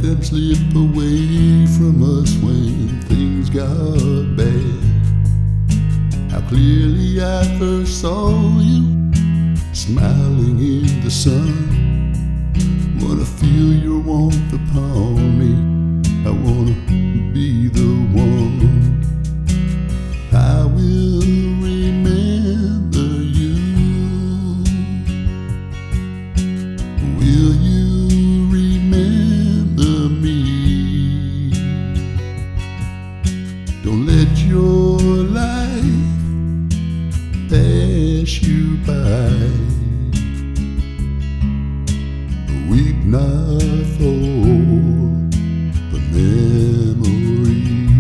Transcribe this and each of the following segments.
them slip away from us when things got bad. How clearly I first saw you smiling in the sun. Wanna feel your warmth upon me, I wanna be the one. I will remember you. Will you remember me? Don't let your life pass you by. Weep not for the memories.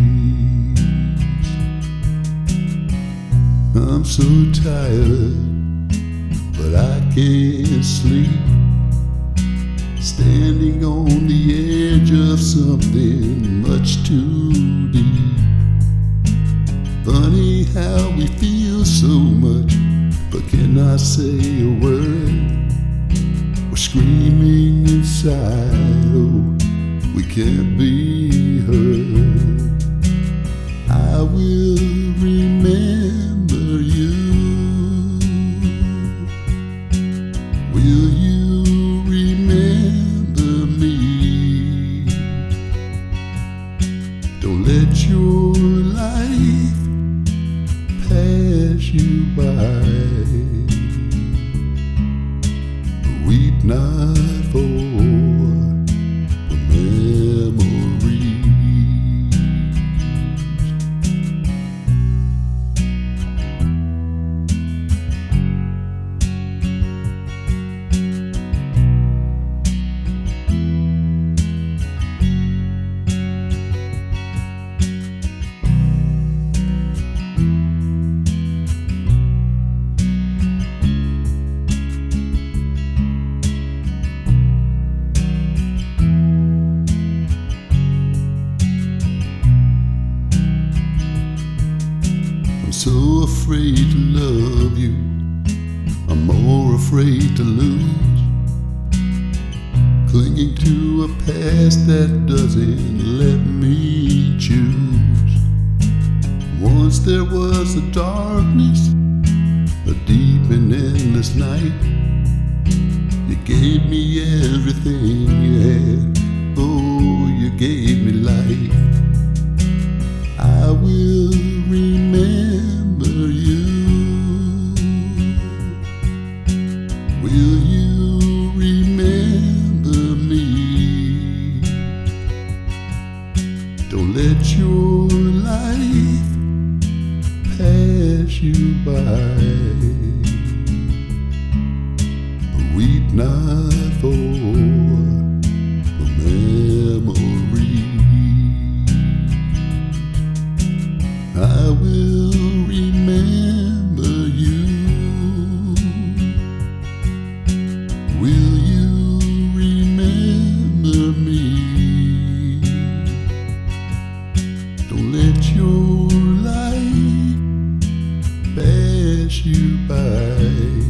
I'm so tired, but I can't sleep. Standing on the edge of something much too deep. Funny how we feel so much, but cannot say a word. We're screaming inside, oh, we can't be heard. I will remember you. Will you remember me? Don't let your life pass you by. Weep not for the memories. So afraid to love you, I'm more afraid to lose. Clinging to a past that doesn't let me choose. Once there was a darkness, a deep and endless night. You gave me everything you had, oh, you gave me life. I will remember you. Will you remember me? Don't let your life pass you by. Weep not for the memories. I will remember you. Will you remember me? Don't let your life pass you by.